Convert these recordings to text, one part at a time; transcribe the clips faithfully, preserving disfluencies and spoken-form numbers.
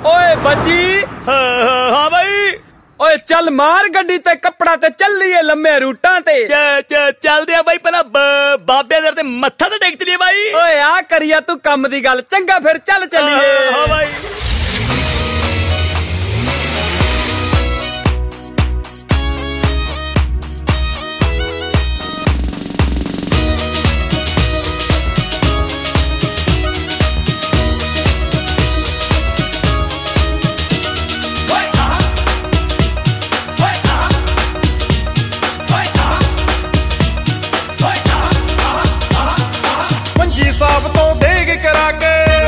ओए बची। हाँ हाँ भाई। ओए चल मार गड्डी ते कपड़ा ते चलिए लम्बे रूटां ते। चलदे आ भाई, पहला बाबे दर ते मत्था ते टेक चलिए भाई। ओए आ करिया तू कम दी गल, चंगा फिर चल चलिए। हाँ भाई। साहब तो देग करा के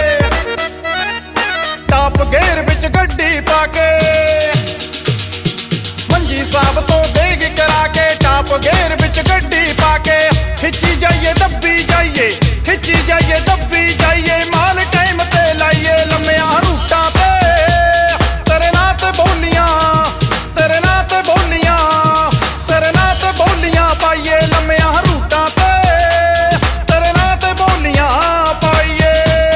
टॉप गेयर विच गड्डी पाके, मंजी साहब तो देग करा के टॉप गेयर विच गड्डी पाके, खिंची जाइए दब्बी जाइए, खिंची जाइए दब्बी जाइए, माल टाइम ते लाइए लम्मिया रूटां ते, तेरे नां ते बोलियां, तेरे नां ते बोलियां, तेरे नां ते बोलियां पाइए लम्मिया रूटां ते, तेरे नां ते बोलियां पाइए।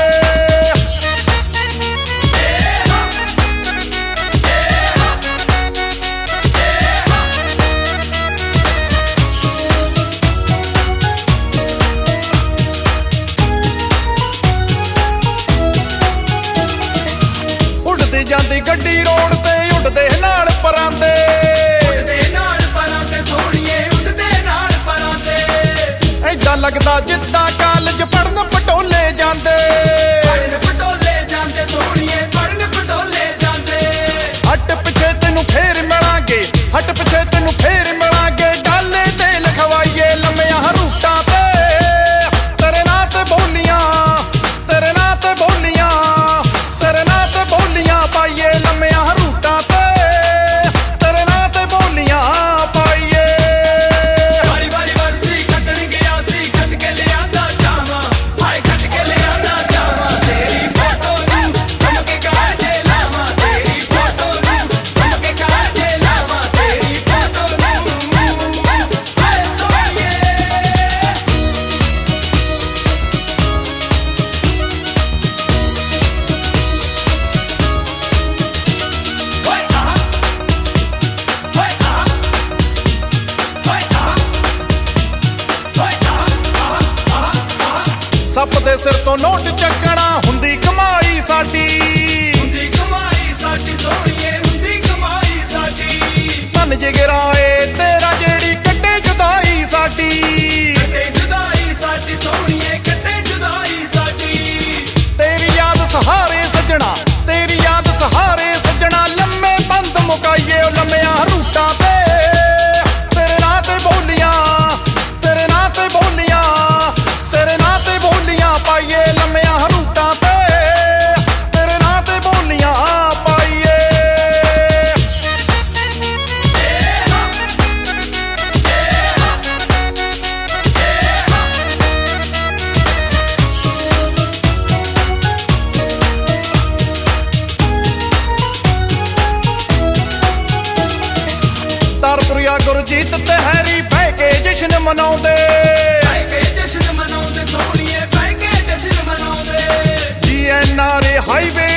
उड़दी जांदी गड्डी रोड ते उड़दे नाल परांदे, उड़दे नाल परांदे सोहणीए उड़दे नाल परांदे, ऐदा लगदा जिद्दां कालज पढ़न पटोले जांदे, पढ़न पटोले जांदे सोहणीए पढ़न पटोले जांदे। हट पिछे तेनू फेर मिलांगे, हट पिछे तेनू फेर मिलांगे, डाले ते लिखवाइए लम्मिया रूटां ते, तेरे नां ते बोलियां, तेरे नां ते बोलियां, तेरे नां ते बोलियां पाइए लम्मिया रूटां ते, तेरे नां ते बोलियां पाइए। वारी वारी वरसी खटण गया सी, खट के लिआंदा जावां, हाय खट के लिआंदा जावां, तेरी फोटो नूं हम के काजे लावां, तेरी फोटो नूं हम के काजे लावां, तेरी फोटो नूं हाय सोहणीए। ओए आहा ओए आहा ओए आहा ओए आहा आहा ਸੱਪ ਦੇ ਸਿਰ ਤੋਂ ਨੋਟ ਚੱਕਣਾ ਹੁੰਦੀ ਕਮਾਈ ਸਾਡੀ, ਹੁੰਦੀ ਕਮਾਈ ਸਾਡੀ ਸੋਹਣੀਏ ਹੁੰਦੀ ਕਮਾਈ ਸਾਡੀ, ਧਨ ਜਿਗਰਾਏ ਤੇਰਾ ਜਿਹੜੀ ਕੱਟੇ ਜੁਦਾਈ ਸਾਡੀ, ਕੱਟੇ ਜੁਦਾਈ ਸਾਡੀ ਸੋਹਣੀਏ ਕੱਟੇ ਜੁਦਾਈ ਸਾਡੀ। ਤੇਰੀ ਯਾਦ ਸਹਾਰੇ ਸੱਜਣਾ, ਤੇਰੀ ਯਾਦ ਸਹਾਰੇ ਸੱਜਣਾ, ਲੰਮੇ ਬੰਦ ਮੁਕਾਈਏ ਉਹ ਲੰਮਿਆਂ ਰੂਟਾਂ ਤੇ, ਤੇਰੇ ਨਾਂ ਤੇ ਬੋਲੀਆਂ, ਤੇਰੇ ਨਾਂ ਤੇ ਬੋਲੀਆਂ, ਤੇਰੇ ਨਾਂ ਤੇ ਬੋਲੀਆਂ ਪਾਈਏ ਲੰਮਿਆਂ ਰੂਟਾਂ ਤੇ, ਤੇਰੇ ਨਾਂ ਤੇ ਬੋਲੀਆਂ ਪਾਈਏ। ਤਾਰਪੁਰੀਆ ਗੁਰਜੀਤ ਤੇ ਹੈਰੀ ਬਹਿ ਕੇ ਜਸ਼ਨ ਮਨਾਉਂਦੇ, ਬਹਿ ਕੇ ਜਸ਼ਨ ਮਨਾਉਂਦੇ ਸੋਹਣੀਏ ਬਹਿ ਕੇ ਜਸ਼ਨ ਮਨਾਉਂਦੇ, ਜੀ ਐਨ ਆਰ ਹਾਈਵੇ